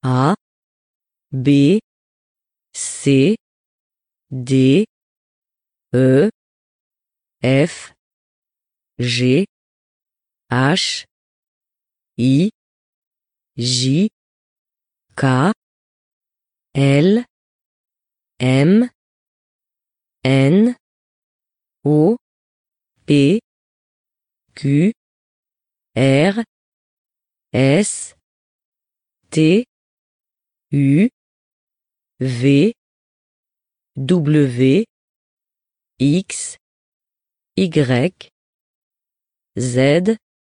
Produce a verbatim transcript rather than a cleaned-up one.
A, B, C, D, E, F, G, H, I, J, K, L, M, N, O, P, Q, R, S, T, U, V, W, X, Y, Z,